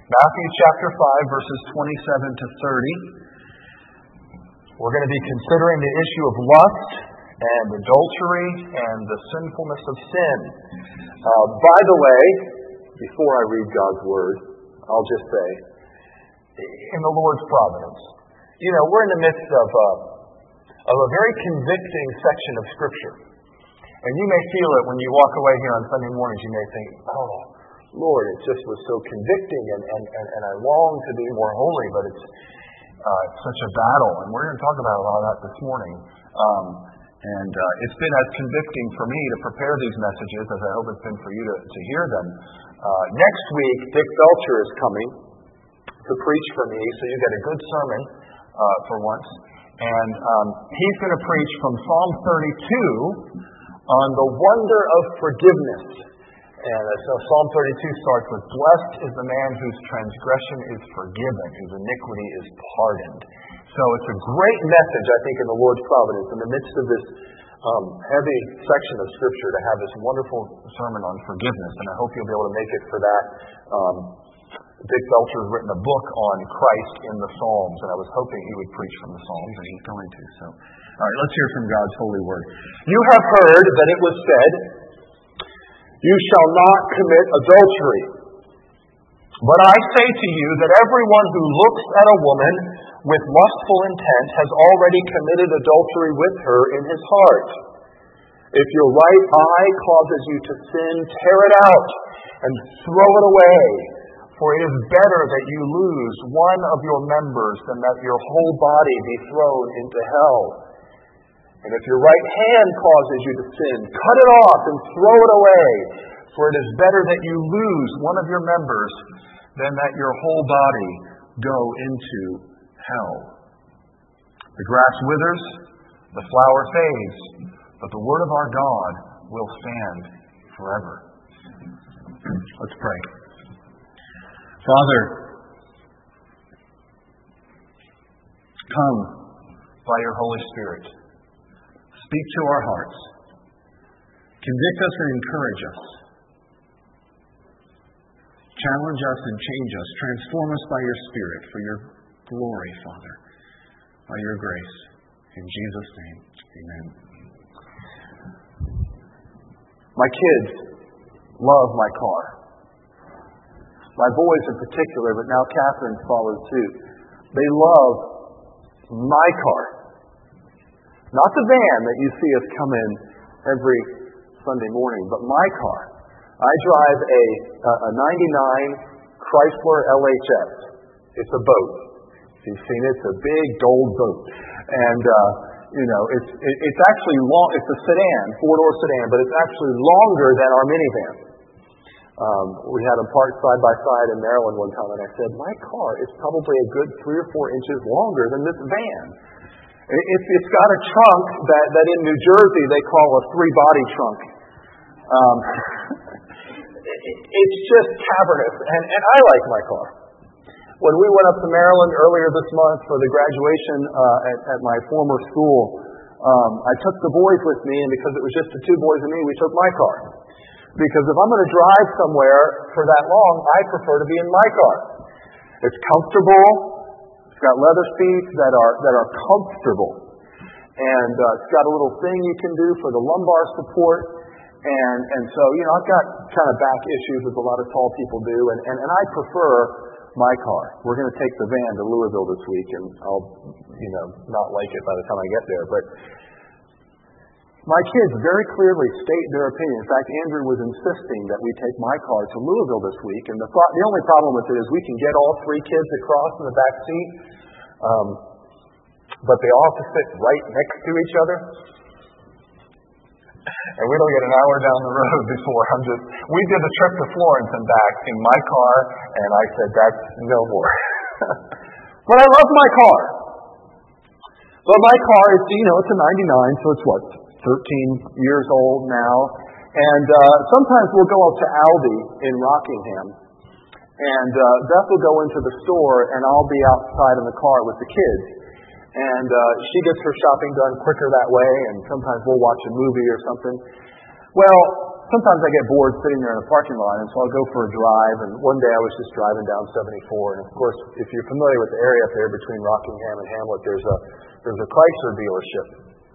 Matthew chapter 5, verses 27 to 30. We're going to be considering the issue of lust and adultery and the sinfulness of sin. By the way, before I read God's Word, I'll just say, in the Lord's providence, we're in the midst of a very convicting section of Scripture. And you may feel it when you walk away here on Sunday mornings. You may think, oh, Lord, it just was so convicting, and I long to be more holy, but it's such a battle. And we're going to talk about a lot of that this morning. And it's been as convicting for me to prepare these messages as I hope it's been for you to hear them. Next week, Dick Belcher is coming to preach for me, so you get a good sermon for once. And he's going to preach from Psalm 32 on the wonder of forgiveness. And so Psalm 32 starts with, "Blessed is the man whose transgression is forgiven, whose iniquity is pardoned." So it's a great message, I think, in the Lord's providence, in the midst of this heavy section of Scripture, to have this wonderful sermon on forgiveness. And I hope you'll be able to make it for that. Dick Belcher has written a book on Christ in the Psalms, and I was hoping he would preach from the Psalms, and he's going to. So, all right, let's hear from God's holy word. "You have heard that it was said, 'You shall not commit adultery.' But I say to you that everyone who looks at a woman with lustful intent has already committed adultery with her in his heart. If your right eye causes you to sin, tear it out and throw it away. For it is better that you lose one of your members than that your whole body be thrown into hell. And if your right hand causes you to sin, cut it off and throw it away. For it is better that you lose one of your members than that your whole body go into hell. The grass withers, the flower fades, but the word of our God will stand forever." Let's pray. Father, come by your Holy Spirit. Speak to our hearts. Convict us and encourage us. Challenge us and change us. Transform us by your Spirit for your glory, Father, by your grace. In Jesus' name, amen. My kids love my car. My boys in particular, but now Catherine's followed suit. They love my car. Not the van that you see us come in every Sunday morning, but my car. I drive a 99 Chrysler LHS. It's a boat. If you've seen it, it's a big gold boat. And, it's actually long. It's a sedan, four-door sedan, but it's actually longer than our minivan. We had them parked side by side in Maryland one time, and I said, my car is probably a good 3 or 4 inches longer than this van. It's got a trunk that in New Jersey they call a 3-body trunk. It's just cavernous, and I like my car. When we went up to Maryland earlier this month for the graduation at my former school, I took the boys with me, and because it was just the 2 boys and me, we took my car. Because if I'm going to drive somewhere for that long, I prefer to be in my car. It's comfortable. It's got leather seats that are comfortable. And it's got a little thing you can do for the lumbar support. And so, I've got kind of back issues as a lot of tall people do. And I prefer my car. We're going to take the van to Louisville this week, and I'll, not like it by the time I get there. But my kids very clearly state their opinion. In fact, Andrew was insisting that we take my car to Louisville this week. And the only problem with it is we can get all 3 kids across in the back seat, but they all have to sit right next to each other. And we don't get an hour down the road before we did the trip to Florence and back in my car, and I said, that's no more. But I love my car. But my car is, it's a 99, so it's 13 years old now. And sometimes we'll go up to Aldi in Rockingham, and Beth will go into the store, and I'll be outside in the car with the kids. And she gets her shopping done quicker that way, and sometimes we'll watch a movie or something. Well, sometimes I get bored sitting there in a parking lot, and so I'll go for a drive. And one day I was just driving down 74, and of course, if you're familiar with the area up there between Rockingham and Hamlet, there's a Chrysler dealership.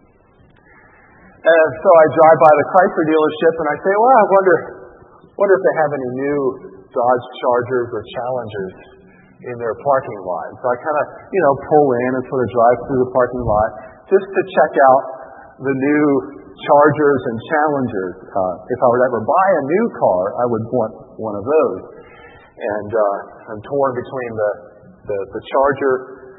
And so I drive by the Chrysler dealership, and I say, well, I wonder if they have any new Dodge Chargers or Challengers in their parking lot. So I kind of, pull in and sort of drive through the parking lot just to check out the new Chargers and Challengers. If I were to ever buy a new car, I would want one of those. And I'm torn between the Charger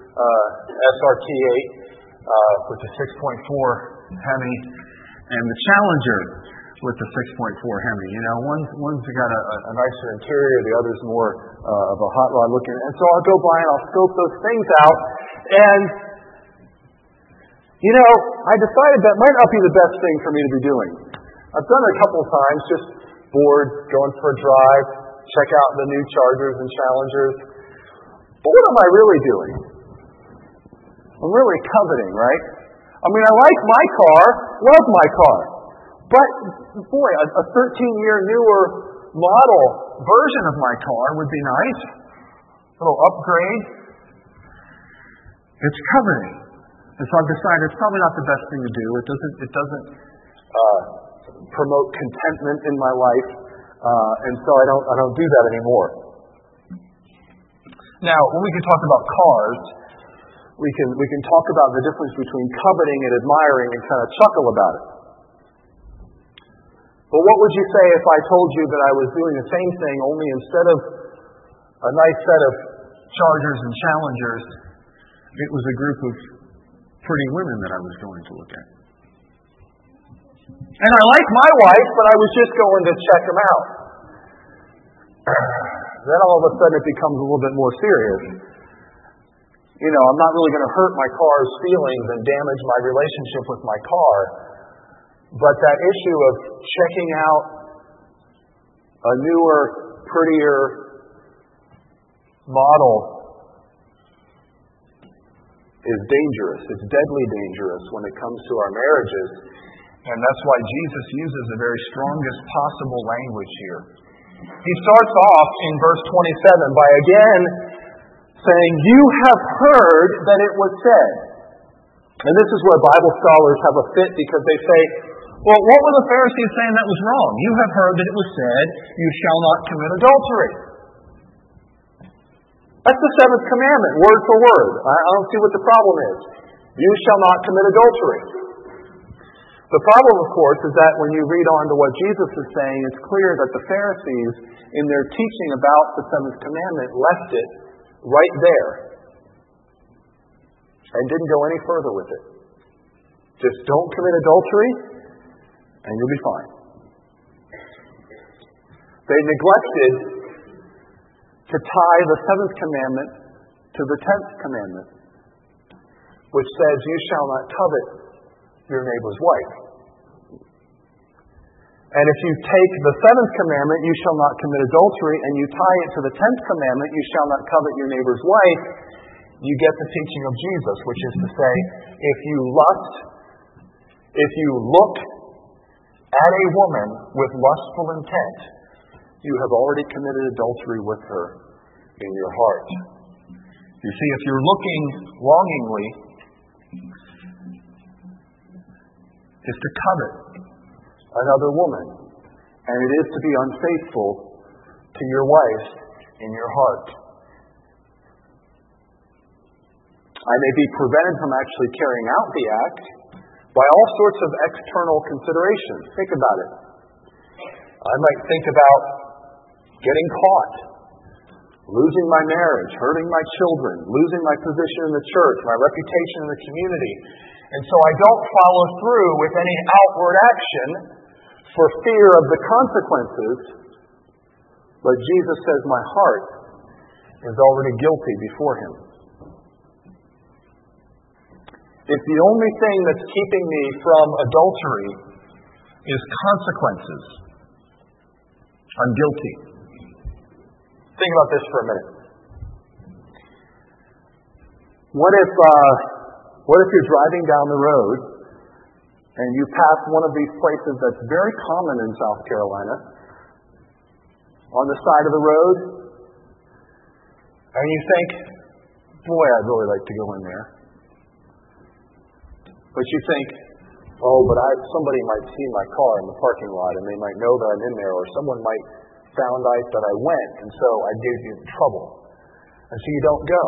SRT8 with the 6.4 Hemi and the Challenger with the 6.4 Hemi. One's got a nicer interior, the other's more of a hot rod looking. And so I'll go by and I'll scope those things out. And I decided that might not be the best thing for me to be doing. I've done it a couple of times, just bored, going for a drive, check out the new Chargers and Challengers. But what am I really doing? I'm really coveting, right? I mean, I like my car, love my car. But, boy, a 13-year newer model version of my car would be nice. A little upgrade. It's coveting. And so I've decided it's probably not the best thing to do. It doesn't promote contentment in my life, and so I don't do that anymore. Now, when we can talk about cars, we can talk about the difference between coveting and admiring and kind of chuckle about it. But what would you say if I told you that I was doing the same thing, only instead of a nice set of Chargers and Challengers, it was a group of pretty women that I was going to look at. And I like my wife, but I was just going to check them out. Then all of a sudden it becomes a little bit more serious. I'm not really going to hurt my car's feelings and damage my relationship with my car. But that issue of checking out a newer, prettier model is dangerous. It's deadly dangerous when it comes to our marriages. And that's why Jesus uses the very strongest possible language here. He starts off in verse 27 by again saying, "You have heard that it was said." And this is where Bible scholars have a fit because they say, well, what were the Pharisees saying that was wrong? You have heard that it was said, "You shall not commit adultery." That's the seventh commandment, word for word. I don't see what the problem is. You shall not commit adultery. The problem, of course, is that when you read on to what Jesus is saying, it's clear that the Pharisees, in their teaching about the seventh commandment, left it right there and didn't go any further with it. Just don't commit adultery and you'll be fine. They neglected to tie the seventh commandment to the 10th commandment, which says, "You shall not covet your neighbor's wife." And if you take the seventh commandment, "You shall not commit adultery," and you tie it to the 10th commandment, "You shall not covet your neighbor's wife," you get the teaching of Jesus, which is to say, if you lust, if you look at a woman with lustful intent, you have already committed adultery with her in your heart. You see, if you're looking longingly, is to covet another woman, and it is to be unfaithful to your wife in your heart. I may be prevented from actually carrying out the act by all sorts of external considerations. Think about it. I might think about getting caught, losing my marriage, hurting my children, losing my position in the church, my reputation in the community. And so I don't follow through with any outward action for fear of the consequences. But Jesus says my heart is already guilty before Him. If the only thing that's keeping me from adultery is consequences, I'm guilty. Think about this for a minute. What if you're driving down the road and you pass one of these places that's very common in South Carolina, on the side of the road, and you think, boy, I'd really like to go in there. But you think, somebody might see my car in the parking lot and they might know that I'm in there, or someone might found out that I went, and so I'd get you in trouble. And so you don't go.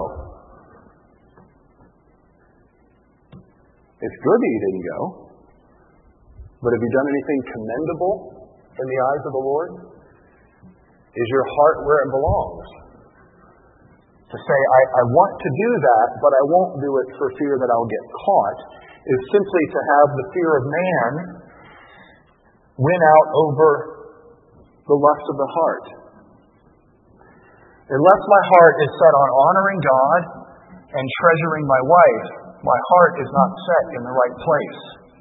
It's good that you didn't go, but have you done anything commendable in the eyes of the Lord? Is your heart where it belongs? To say, I want to do that, but I won't do it for fear that I'll get caught, is simply to have the fear of man win out over the lust of the heart. Unless my heart is set on honoring God and treasuring my wife, my heart is not set in the right place.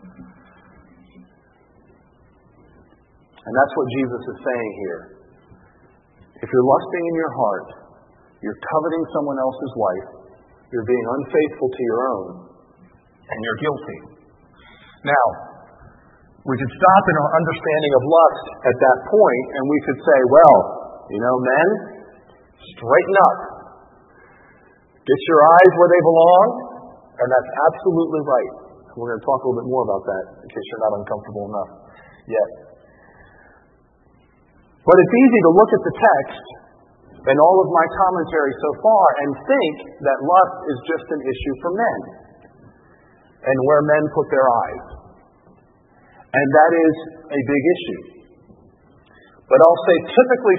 And that's what Jesus is saying here. If you're lusting in your heart, you're coveting someone else's wife, you're being unfaithful to your own, and you're guilty. Now, we could stop in our understanding of lust at that point, and we could say, well, men, straighten up. Get your eyes where they belong, and that's absolutely right. We're going to talk a little bit more about that in case you're not uncomfortable enough yet. But it's easy to look at the text and all of my commentary so far and think that lust is just an issue for men and where men put their eyes. And that is a big issue. But I'll say, typically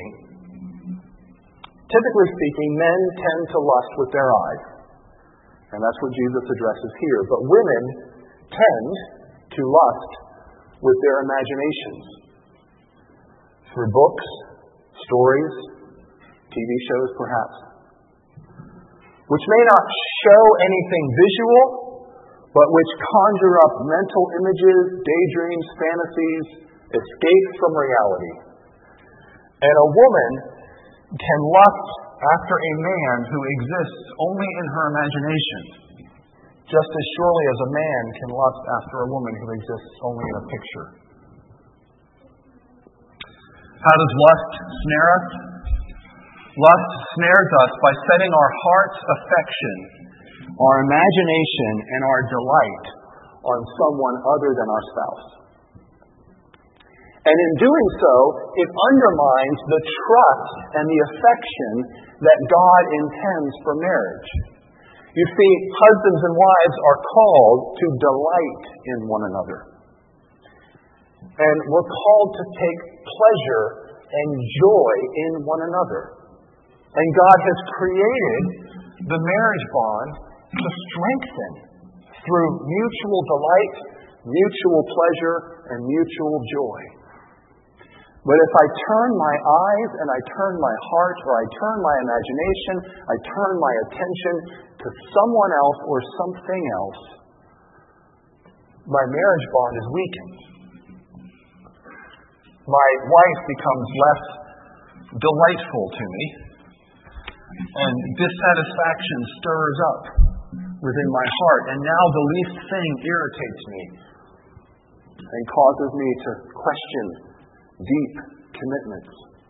speaking, men tend to lust with their eyes. And that's what Jesus addresses here. But women tend to lust with their imaginations. Through books, stories, TV shows perhaps. Which may not show anything visual, but which conjure up mental images, daydreams, fantasies, escape from reality. And a woman can lust after a man who exists only in her imagination, just as surely as a man can lust after a woman who exists only in a picture. How does lust snare us? Lust snares us by setting our heart's affection, our imagination, and our delight on someone other than our spouse. And in doing so, it undermines the trust and the affection that God intends for marriage. You see, husbands and wives are called to delight in one another. And we're called to take pleasure and joy in one another. And God has created the marriage bond to strengthen through mutual delight, mutual pleasure, and mutual joy. But if I turn my eyes and I turn my heart, or I turn my imagination, I turn my attention to someone else or something else, my marriage bond is weakened. My wife becomes less delightful to me, and dissatisfaction stirs up within my heart, and now the least thing irritates me and causes me to question deep commitments.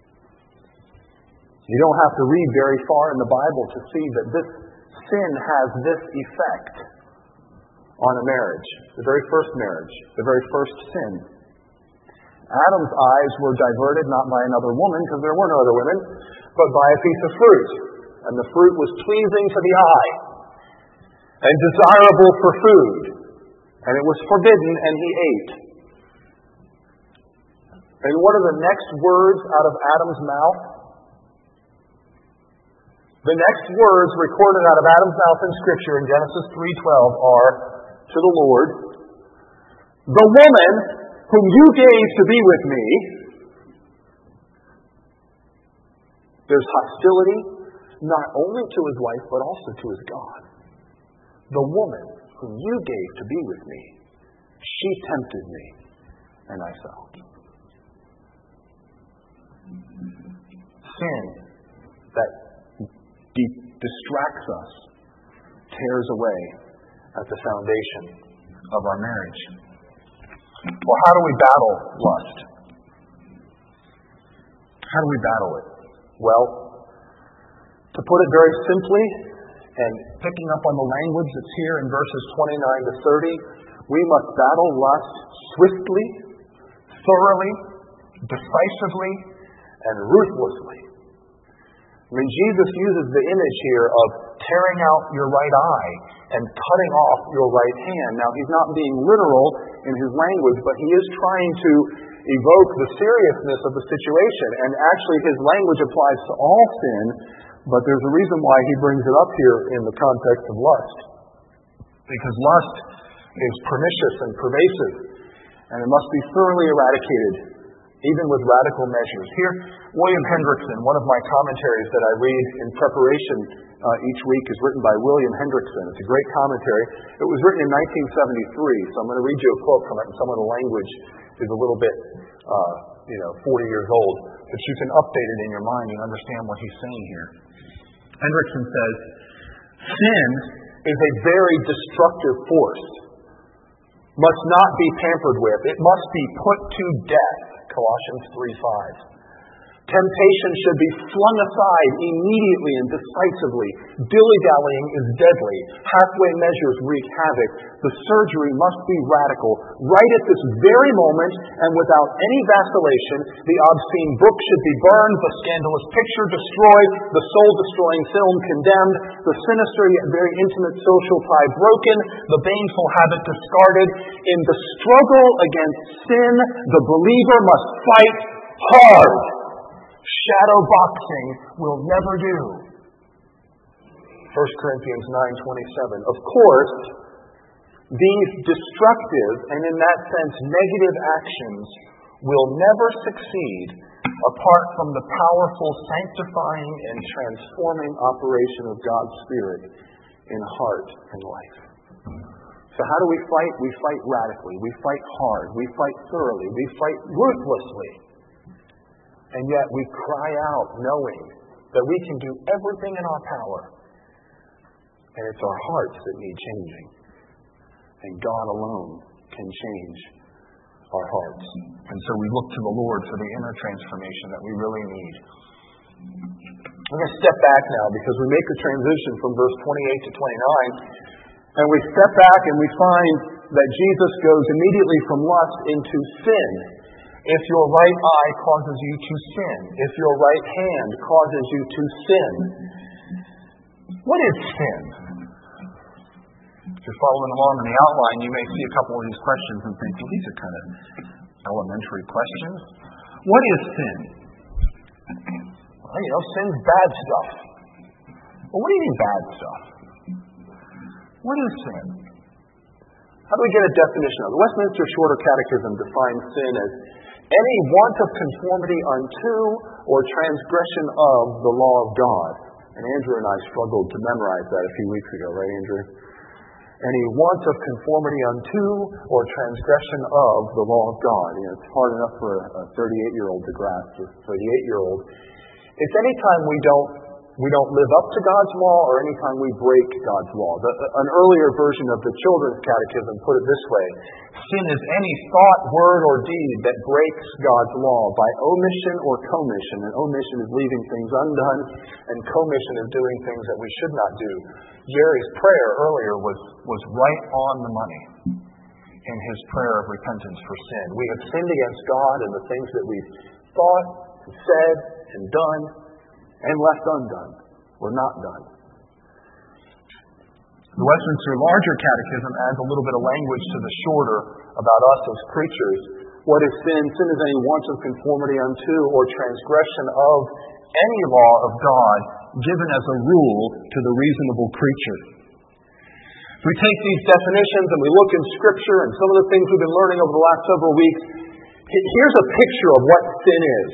You don't have to read very far in the Bible to see that this sin has this effect on a marriage, the very first marriage, the very first sin. Adam's eyes were diverted not by another woman, because there were no other women, but by a piece of fruit. And the fruit was pleasing to the eye and desirable for food. And it was forbidden, and he ate. And what are the next words out of Adam's mouth? The next words recorded out of Adam's mouth in Scripture in Genesis 3:12 are to the Lord, "The woman whom you gave to be with me." There's hostility not only to his wife, but also to his God. "The woman whom you gave to be with me, she tempted me, and I fell." Sin that distracts us, tears away at the foundation of our marriage. Well, how do we battle lust? How do we battle it? Well, to put it very simply, and picking up on the language that's here in verses 29 to 30, we must battle lust swiftly, thoroughly, decisively, and ruthlessly. I mean, Jesus uses the image here of tearing out your right eye and cutting off your right hand. Now, he's not being literal in his language, but he is trying to evoke the seriousness of the situation. And actually, his language applies to all sin, but there's a reason why he brings it up here in the context of lust. Because lust is pernicious and pervasive, and it must be thoroughly eradicated, even with radical measures. Here, William Hendrickson, one of my commentaries that I read in preparation each week, is written by William Hendrickson. It's a great commentary. It was written in 1973, so I'm going to read you a quote from it, and some of the language is a little bit, 40 years old, but you can update it in your mind and understand what he's saying here. Hendrickson says, sin is a very destructive force, must not be tampered with. It must be put to death. Colossians 3:5. Temptation should be flung aside immediately and decisively. Dilly-dallying is deadly. Halfway measures wreak havoc. The surgery must be radical. Right at this very moment, and without any vacillation, the obscene book should be burned, the scandalous picture destroyed, the soul-destroying film condemned, the sinister yet very intimate social tie broken, the baneful habit discarded. In the struggle against sin, the believer must fight hard. Shadow boxing will never do. 1 Corinthians 9:27. Of course, these destructive and in that sense negative actions will never succeed apart from the powerful sanctifying and transforming operation of God's Spirit in heart and life. So how do we fight? We fight radically. We fight hard. We fight thoroughly. We fight ruthlessly. And yet we cry out knowing that we can do everything in our power. And it's our hearts that need changing. And God alone can change our hearts. And so we look to the Lord for the inner transformation that we really need. I'm going to step back now because we make the transition from verse 28 to 29. And we step back and we find that Jesus goes immediately from lust into sin. If your right eye causes you to sin, if your right hand causes you to sin, what is sin? If you're following along in the outline, you may see a couple of these questions and think, well, these are kind of elementary questions. What is sin? Well, sin's bad stuff. Well, what do you mean bad stuff? What is sin? How do we get a definition of it? The Westminster Shorter Catechism defines sin as any want of conformity unto or transgression of the law of God. And Andrew and I struggled to memorize that a few weeks ago, right, Andrew? Any want of conformity unto or transgression of the law of God. It's hard enough for a 38-year-old to grasp. A 38-year-old. It's any time we don't live up to God's law or any time we break God's law. An earlier version of the Children's Catechism put it this way. Sin is any thought, word, or deed that breaks God's law by omission or commission. And omission is leaving things undone, and commission is doing things that we should not do. Jerry's prayer earlier was right on the money in his prayer of repentance for sin. We have sinned against God in the things that we've thought, and said, and done, and left undone, or not done. The Westminster Larger Catechism adds a little bit of language to the shorter about us as creatures. What is sin? Sin is any want of conformity unto or transgression of any law of God given as a rule to the reasonable creature. If we take these definitions and we look in Scripture and some of the things we've been learning over the last several weeks, here's a picture of what sin is.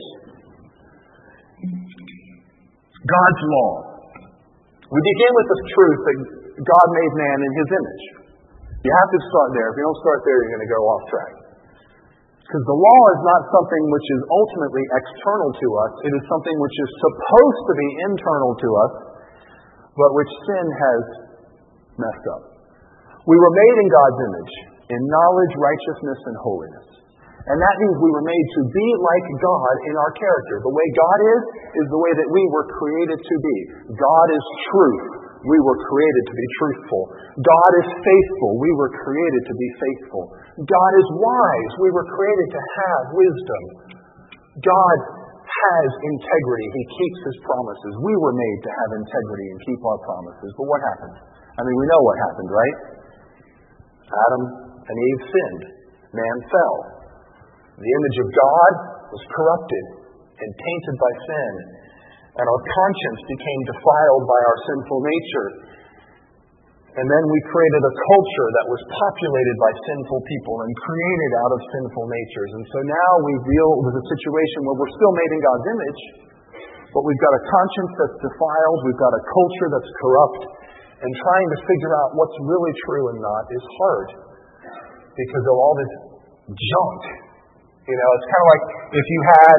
God's law. We begin with the truth that God made man in His image. You have to start there. If you don't start there, you're going to go off track. Because the law is not something which is ultimately external to us. It is something which is supposed to be internal to us, but which sin has messed up. We were made in God's image. in knowledge, righteousness, and holiness. And that means we were made to be like God in our character. The way God is the way that we were created to be. God is truth. We were created to be truthful. God is faithful. We were created to be faithful. God is wise. We were created to have wisdom. God has integrity. He keeps His promises. We were made to have integrity and keep our promises. But what happened? I mean, we know what happened, right? Adam and Eve sinned. Man fell. The image of God was corrupted and tainted by sin. And our conscience became defiled by our sinful nature. And then we created a culture that was populated by sinful people and created out of sinful natures. And so now we deal with a situation where we're still made in God's image, but we've got a conscience that's defiled, we've got a culture that's corrupt, and trying to figure out what's really true and not is hard because of all this junk. You know, it's kind of like if you had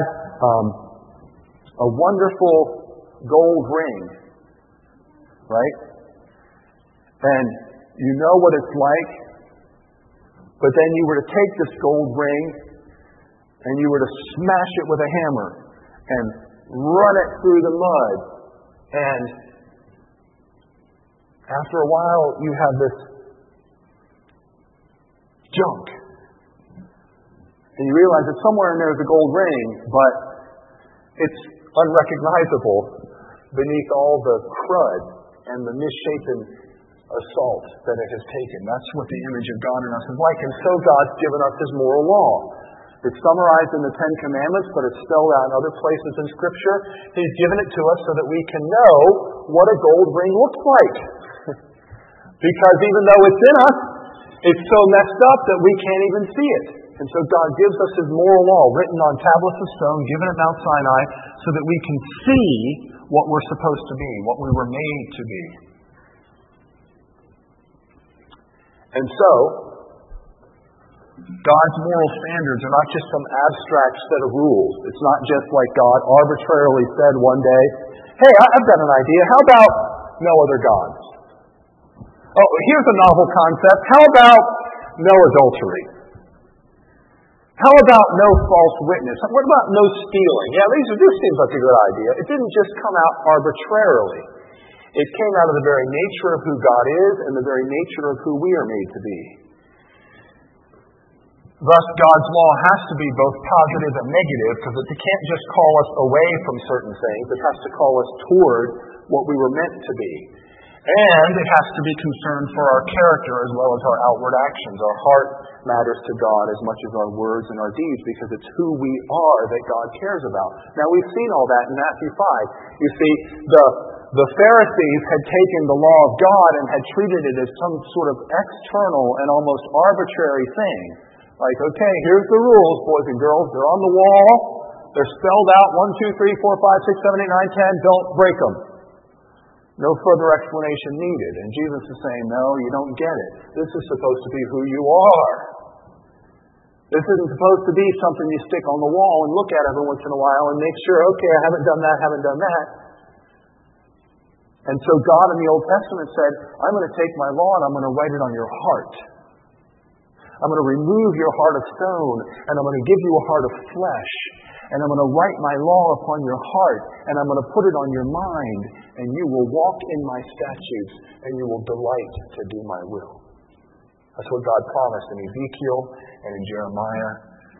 a wonderful gold ring, right? And you know what it's like, but then you were to take this gold ring and you were to smash it with a hammer and run it through the mud. And after a while, you have this junk. And you realize that somewhere in there is a gold ring, but it's unrecognizable beneath all the crud and the misshapen assault that it has taken. That's what the image of God in us is like. And so God's given us His moral law. It's summarized in the Ten Commandments, but it's spelled out in other places in Scripture. He's given it to us so that we can know what a gold ring looks like. Because even though it's in us, it's so messed up that we can't even see it. And so God gives us His moral law written on tablets of stone, given at Mount Sinai, so that we can see what we're supposed to be, what we were made to be. And so, God's moral standards are not just some abstract set of rules. It's not just like God arbitrarily said one day, hey, I've got an idea. How about no other gods? Oh, here's a novel concept. How about no adultery? How about no false witness? What about no stealing? Yeah, this seems like a good idea. It didn't just come out arbitrarily. It came out of the very nature of who God is and the very nature of who we are made to be. Thus, God's law has to be both positive and negative because it can't just call us away from certain things. It has to call us toward what we were meant to be. And it has to be concerned for our character as well as our outward actions. Our heart matters to God as much as our words and our deeds because it's who we are that God cares about. Now, we've seen all that in Matthew 5. You see, the Pharisees had taken the law of God and had treated it as some sort of external and almost arbitrary thing. Like, okay, here's the rules, boys and girls. They're on the wall. They're spelled out 1, 2, 3, 4, 5, 6, 7, 8, 9, 10. Don't break them. No further explanation needed. And Jesus is saying, no, you don't get it. This is supposed to be who you are. This isn't supposed to be something you stick on the wall and look at every once in a while and make sure, okay, I haven't done that. And so God in the Old Testament said, I'm going to take my law and I'm going to write it on your heart. I'm going to remove your heart of stone and I'm going to give you a heart of flesh. And I'm going to write my law upon your heart and I'm going to put it on your mind and you will walk in my statutes and you will delight to do my will. That's what God promised in Ezekiel and in Jeremiah.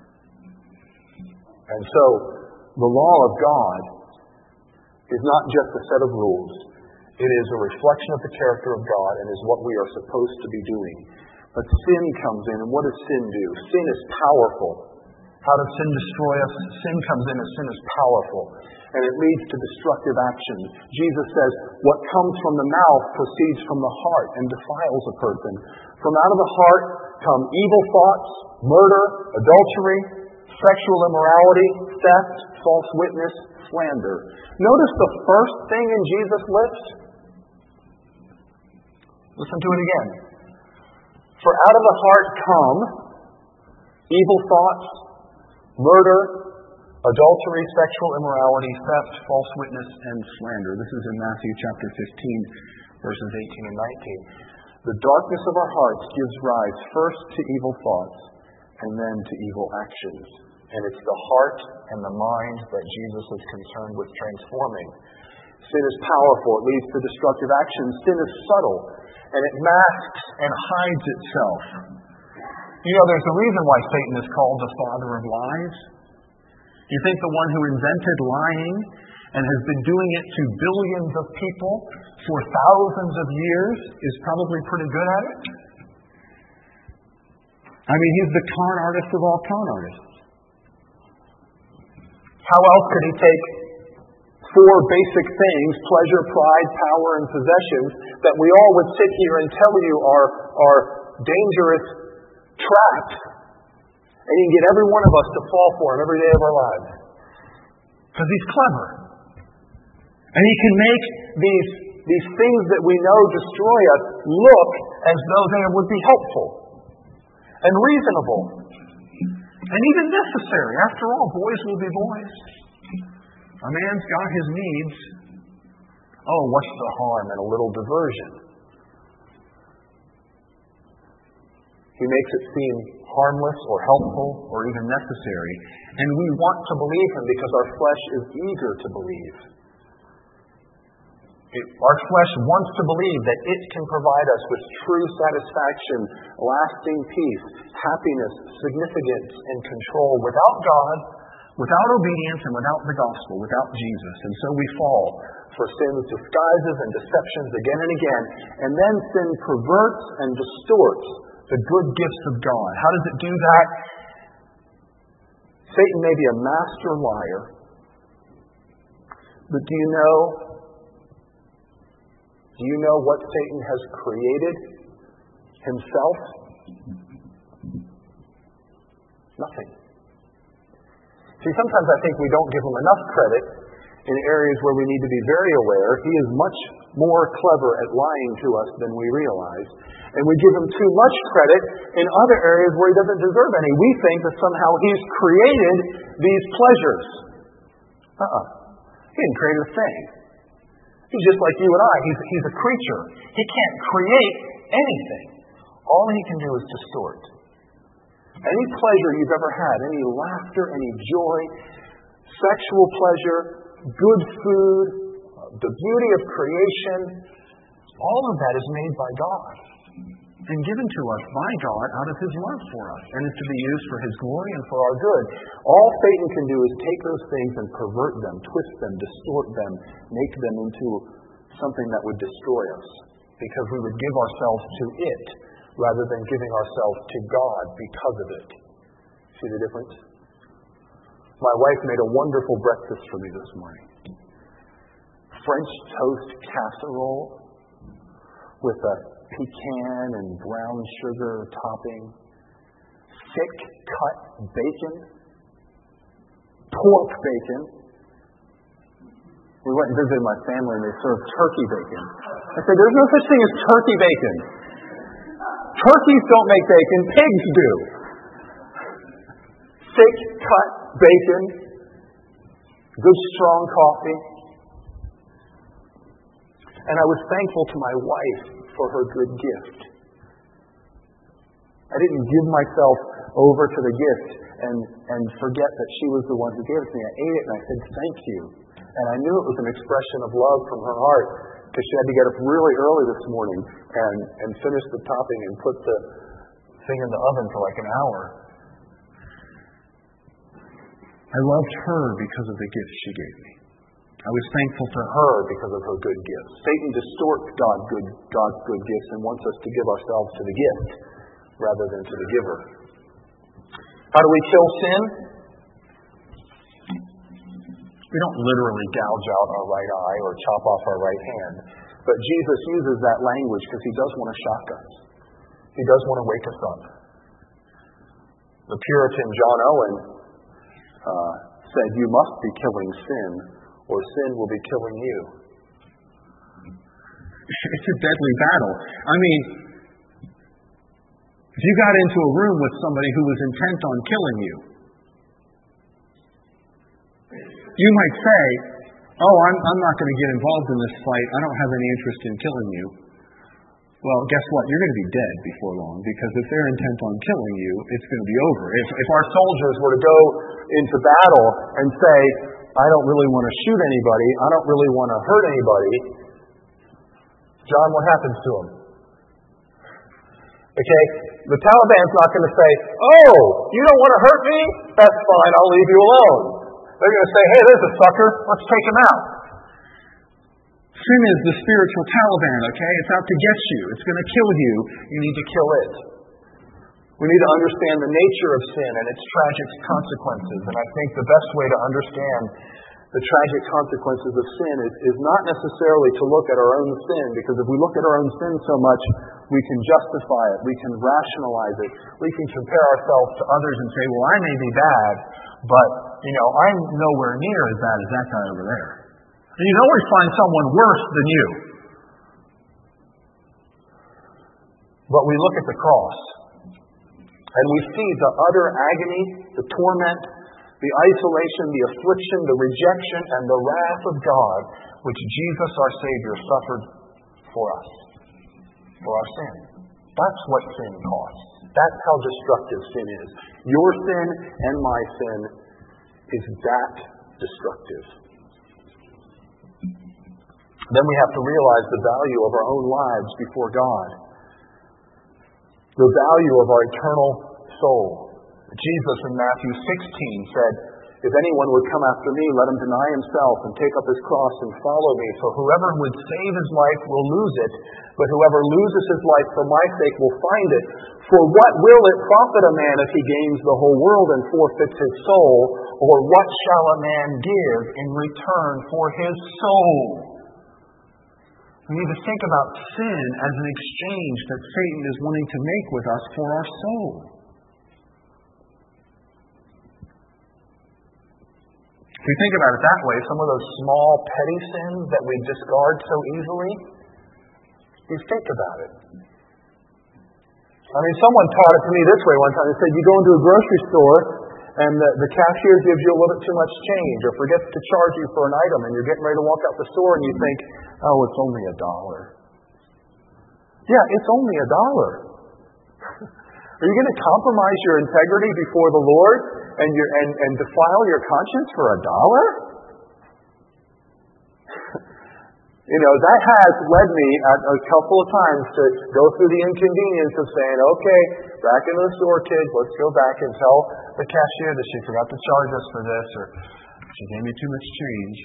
And so the law of God is not just a set of rules. It is a reflection of the character of God and is what we are supposed to be doing. But sin comes in, and what does sin do? Sin is powerful. How does sin destroy us? Sin comes in as sin is powerful, and it leads to destructive actions. Jesus says, what comes from the mouth proceeds from the heart and defiles a person. From out of the heart come evil thoughts, murder, adultery, sexual immorality, theft, false witness, slander. Notice the first thing in Jesus' lips. Listen to it again. For out of the heart come evil thoughts, murder, adultery, sexual immorality, theft, false witness, and slander. This is in Matthew chapter 15, verses 18 and 19. The darkness of our hearts gives rise first to evil thoughts and then to evil actions. And it's the heart and the mind that Jesus is concerned with transforming. Sin is powerful. It leads to destructive actions. Sin is subtle, and it masks and hides itself. You know, there's a reason why Satan is called the father of lies. You think the one who invented lying and has been doing it to billions of people for thousands of years is probably pretty good at it? I mean, he's the con artist of all con artists. How else could he take four basic things, pleasure, pride, power, and possessions, that we all would sit here and tell you are dangerous traps, and he can get every one of us to fall for them every day of our lives? Because he's clever. And he can make these things that we know destroy us look as though they would be helpful and reasonable and even necessary. After all, boys will be boys. A man's got his needs. Oh, what's the harm in a little diversion? He makes it seem harmless or helpful or even necessary. And we want to believe him because our flesh is eager to believe. Our flesh wants to believe that it can provide us with true satisfaction, lasting peace, happiness, significance, and control without God, without obedience, and without the gospel, without Jesus. And so we fall for sin's disguises and deceptions again and again. And then sin perverts and distorts the good gifts of God. How does it do that? Satan may be a master liar, but do you know what Satan has created himself? Nothing. See, sometimes I think we don't give him enough credit in areas where we need to be very aware. He is much more clever at lying to us than we realize. And we give him too much credit in other areas where he doesn't deserve any. We think that somehow he's created these pleasures. He didn't create a thing. He's just like you and I. He's a creature. He can't create anything. All he can do is distort. Any pleasure you've ever had, any laughter, any joy, sexual pleasure, good food, the beauty of creation, all of that is made by God and given to us by God out of his love for us, and is to be used for his glory and for our good. All Satan can do is take those things and pervert them, twist them, distort them, make them into something that would destroy us, because we would give ourselves to it rather than giving ourselves to God because of it. See the difference? My wife made a wonderful breakfast for me this morning. French toast casserole with a pecan and brown sugar topping, thick cut bacon, pork bacon. We went and visited my family and they served turkey bacon. I said, there's no such thing as turkey bacon. Turkeys don't make bacon, pigs do. Thick cut bacon, good strong coffee. And I was thankful to my wife for her good gift. I didn't give myself over to the gift and forget that she was the one who gave it to me. I ate it and I said, thank you. And I knew it was an expression of love from her heart, because she had to get up really early this morning and finish the topping and put the thing in the oven for like an hour. I loved her because of the gift she gave me. I was thankful to her because of her good gifts. Satan distorts God's good gifts and wants us to give ourselves to the gift rather than to the giver. How do we kill sin? We don't literally gouge out our right eye or chop off our right hand. But Jesus uses that language because he does want to shock us. He does want to wake us up. The Puritan John Owen said, you must be killing sin, or sin will be killing you. It's a deadly battle. I mean, if you got into a room with somebody who was intent on killing you, you might say, oh, I'm not going to get involved in this fight. I don't have any interest in killing you. well, guess what? You're going to be dead before long, because if they're intent on killing you, it's going to be over. If our soldiers were to go into battle and say, I don't really want to shoot anybody, I don't really want to hurt anybody, John, what happens to them? Okay, the Taliban's not going to say, oh, you don't want to hurt me? That's fine, I'll leave you alone. They're going to say, hey, there's a sucker, let's take him out. Sin is the spiritual Taliban, okay? It's out to get you. It's going to kill you. You need to kill it. We need to understand the nature of sin and its tragic consequences. And I think the best way to understand the tragic consequences of sin is not necessarily to look at our own sin, because if we look at our own sin so much, we can justify it, we can rationalize it, we can compare ourselves to others and say, well, I may be bad, but, I'm nowhere near as bad as that guy over there. And you can always find someone worse than you. But we look at the cross, and we see the utter agony, the torment, the isolation, the affliction, the rejection, and the wrath of God, which Jesus, our Savior, suffered for us, for our sin. That's what sin costs. That's how destructive sin is. Your sin and my sin is that destructive. Then we have to realize the value of our own lives before God, the value of our eternal soul. Jesus in Matthew 16 said, if anyone would come after me, let him deny himself and take up his cross and follow me. For whoever would save his life will lose it, but whoever loses his life for my sake will find it. For what will it profit a man if he gains the whole world and forfeits his soul? Or what shall a man give in return for his soul? We need to think about sin as an exchange that Satan is wanting to make with us for our soul. If we think about it that way, some of those small, petty sins that we discard so easily, you think about it. Someone taught it to me this way one time. They said, you go into a grocery store, and the cashier gives you a little bit too much change, or forgets to charge you for an item, and you're getting ready to walk out the store, and you think, oh, it's only $1. Yeah, it's only $1. Are you going to compromise your integrity before the Lord and defile your conscience for $1? That has led me a couple of times to go through the inconvenience of saying, okay, back into the store, kids, let's go back and tell the cashier that she forgot to charge us for this, or she gave me too much change.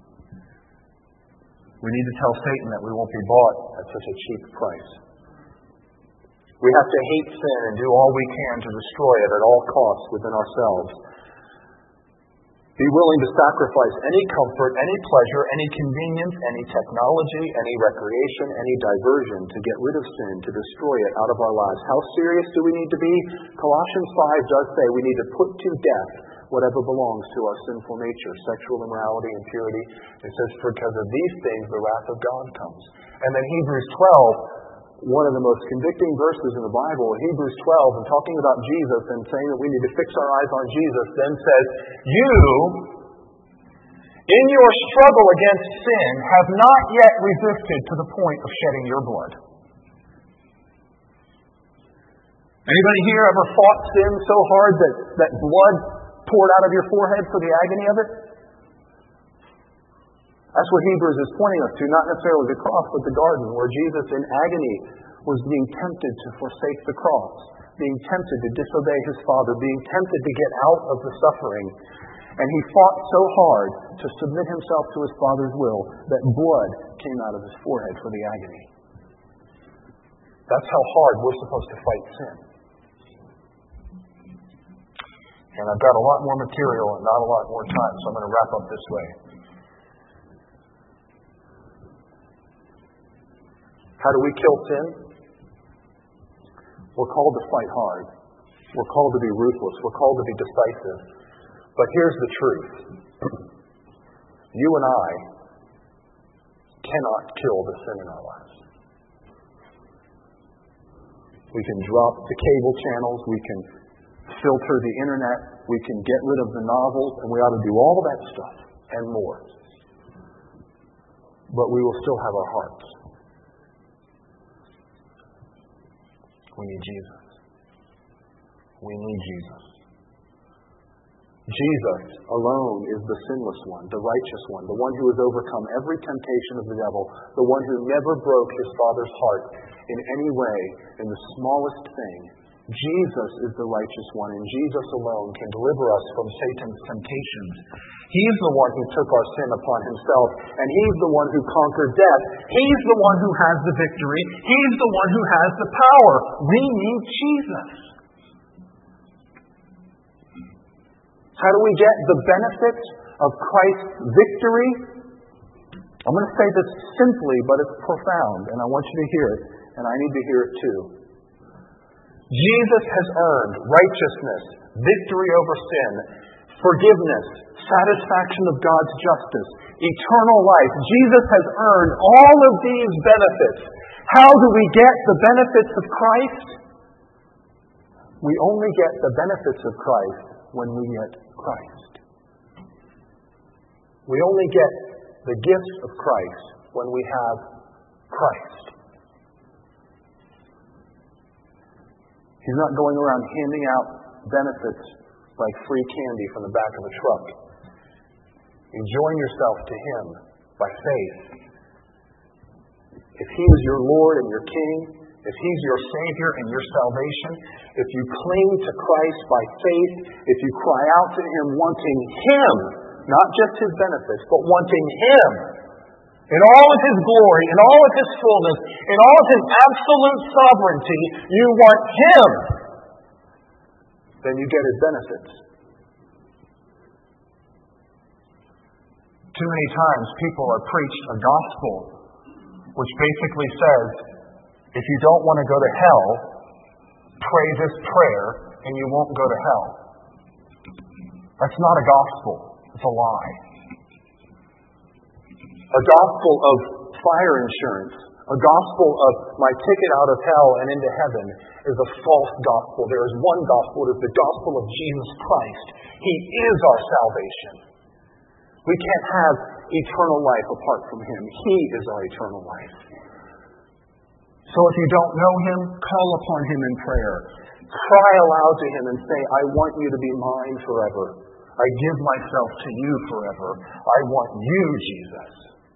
We need to tell Satan that we won't be bought at such a cheap price. We have to hate sin and do all we can to destroy it at all costs within ourselves. Be willing to sacrifice any comfort, any pleasure, any convenience, any technology, any recreation, any diversion to get rid of sin, to destroy it out of our lives. How serious do we need to be? Colossians 5 does say we need to put to death whatever belongs to our sinful nature, sexual immorality, impurity. It says, because of these things the wrath of God comes. And then Hebrews 12, one of the most convicting verses in the Bible, Hebrews 12, and talking about Jesus and saying that we need to fix our eyes on Jesus, then says, you, in your struggle against sin, have not yet resisted to the point of shedding your blood. Anybody here ever fought sin so hard that blood poured out of your forehead for the agony of it? That's what Hebrews is pointing us to, not necessarily the cross, but the garden, where Jesus in agony was being tempted to forsake the cross, being tempted to disobey his Father, being tempted to get out of the suffering. And he fought so hard to submit himself to his Father's will that blood came out of his forehead for the agony. That's how hard we're supposed to fight sin. And I've got a lot more material and not a lot more time, so I'm going to wrap up this way. How do we kill sin? We're called to fight hard. We're called to be ruthless. We're called to be decisive. But here's the truth. You and I cannot kill the sin in our lives. We can drop the cable channels. We can filter the internet. We can get rid of the novels. And we ought to do all that stuff and more. But we will still have our hearts. We need Jesus. We need Jesus. Jesus alone is the sinless one, the righteous one, the one who has overcome every temptation of the devil, the one who never broke his Father's heart in any way, in the smallest thing. Jesus is the righteous one, and Jesus alone can deliver us from Satan's temptations. He's the one who took our sin upon himself, and he's the one who conquered death. He's the one who has the victory. He's the one who has the power. We need Jesus. How do we get the benefits of Christ's victory? I'm going to say this simply, but it's profound, and I want you to hear it, and I need to hear it too. Jesus has earned righteousness, victory over sin, forgiveness, satisfaction of God's justice, eternal life. Jesus has earned all of these benefits. How do we get the benefits of Christ? We only get the benefits of Christ when we get Christ. We only get the gifts of Christ when we have Christ. He's not going around handing out benefits like free candy from the back of a truck. You join yourself to Him by faith. If He is your Lord and your King, if He's your Savior and your salvation, if you cling to Christ by faith, if you cry out to Him wanting Him, not just His benefits, but wanting Him, in all of His glory, in all of His fullness, in all of His absolute sovereignty, you want Him, then you get His benefits. Too many times people are preached a gospel which basically says, if you don't want to go to hell, pray this prayer and you won't go to hell. That's not a gospel. It's a lie. A gospel of fire insurance, a gospel of my ticket out of hell and into heaven is a false gospel. There is one gospel. It is the gospel of Jesus Christ. He is our salvation. We can't have eternal life apart from Him. He is our eternal life. So if you don't know Him, call upon Him in prayer. Cry aloud to Him and say, I want you to be mine forever. I give myself to you forever. I want you, Jesus.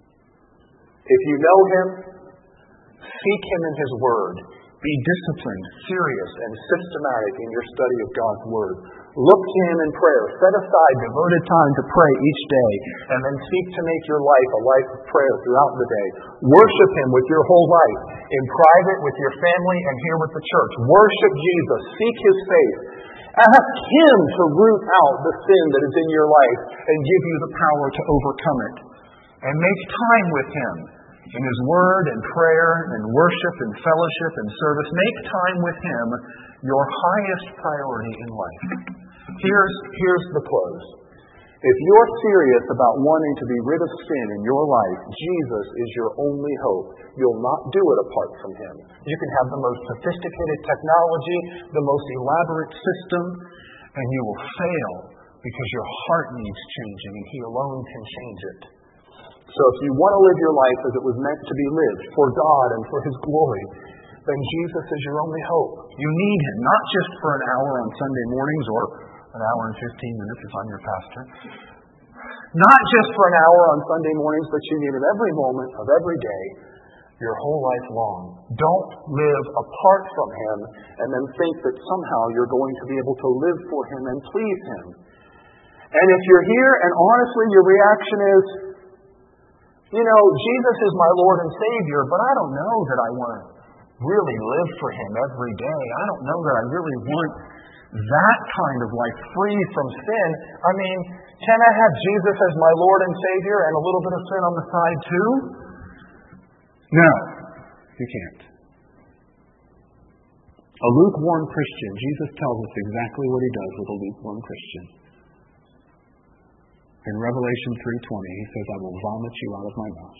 If you know Him, seek Him in His Word. Be disciplined, serious, and systematic in your study of God's Word. Look to Him in prayer. Set aside devoted time to pray each day, and then seek to make your life a life of prayer throughout the day. Worship Him with your whole life, in private, with your family, and here with the church. Worship Jesus. Seek His face. Ask Him to root out the sin that is in your life and give you the power to overcome it. And make time with Him in His Word and prayer and worship and fellowship and service. Make time with Him your highest priority in life. Here's the close. If you're serious about wanting to be rid of sin in your life, Jesus is your only hope. You'll not do it apart from Him. You can have the most sophisticated technology, the most elaborate system, and you will fail because your heart needs changing, and He alone can change it. So if you want to live your life as it was meant to be lived, for God and for His glory, then Jesus is your only hope. You need Him, not just for an hour on Sunday mornings or an hour and 15 minutes if I'm your pastor. Not just for an hour on Sunday mornings, but you need Him every moment of every day, your whole life long. Don't live apart from Him and then think that somehow you're going to be able to live for Him and please Him. And if you're here and honestly your reaction is, Jesus is my Lord and Savior, but I don't know that I want to really live for Him every day. I don't know that I really want that kind of life free from sin. I mean, can I have Jesus as my Lord and Savior and a little bit of sin on the side too? No, you can't. A lukewarm Christian, Jesus tells us exactly what He does with a lukewarm Christian. In Revelation 3:20, He says, I will vomit you out of my mouth.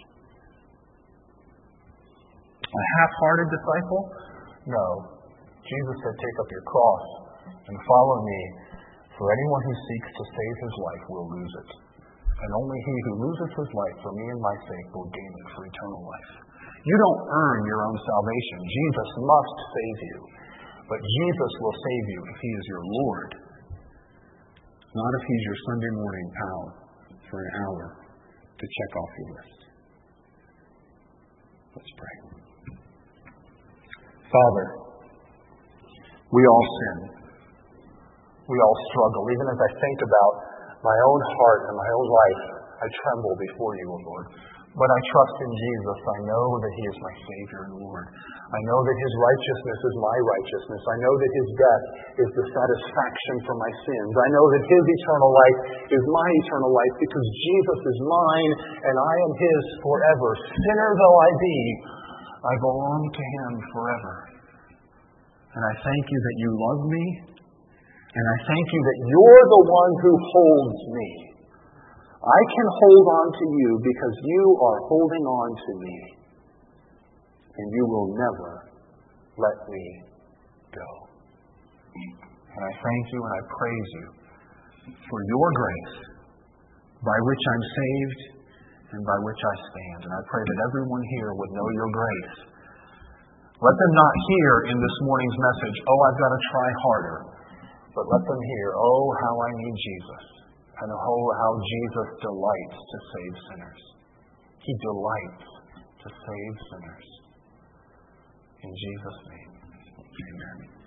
A half-hearted disciple? No. Jesus said, take up your cross and follow me. For anyone who seeks to save his life will lose it. And only he who loses his life for me and my sake will gain it for eternal life. You don't earn your own salvation. Jesus must save you. But Jesus will save you if He is your Lord. Not if He's your Sunday morning pal for an hour to check off your list. Let's pray. Father, we all sin. We all struggle. Even as I think about my own heart and my own life, I tremble before you, O Lord. But I trust in Jesus. I know that He is my Savior and Lord. I know that His righteousness is my righteousness. I know that His death is the satisfaction for my sins. I know that His eternal life is my eternal life because Jesus is mine and I am His forever. Sinner though I be, I belong to Him forever. And I thank you that you love me, and I thank you that you're the one who holds me. I can hold on to you because you are holding on to me, and you will never let me go. And I thank you and I praise you for your grace by which I'm saved and by which I stand. And I pray that everyone here would know your grace. Let them not hear in this morning's message, oh, I've got to try harder. But let them hear, oh, how I need Jesus. And oh, how Jesus delights to save sinners. He delights to save sinners. In Jesus' name, amen.